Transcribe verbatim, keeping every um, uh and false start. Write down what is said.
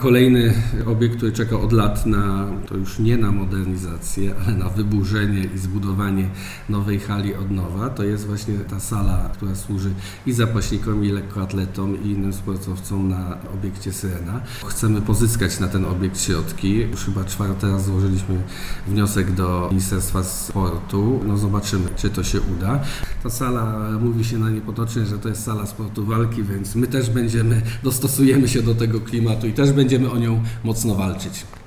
Kolejny obiekt, który czeka od lat na, to już nie na modernizację, ale na wyburzenie i zbudowanie nowej hali od nowa, to jest właśnie ta sala, która służy i zapaśnikom, i lekkoatletom, i innym sportowcom na obiekcie Syrena. Chcemy pozyskać na ten obiekt środki. Już chyba czwarty raz złożyliśmy wniosek do Ministerstwa Sportu. No zobaczymy, czy to się uda. Ta sala, mówi się na niej potocznie, że to jest sala sportu walki, więc my też będziemy, dostosujemy się do tego klimatu i też będziemy Będziemy o nią mocno walczyć.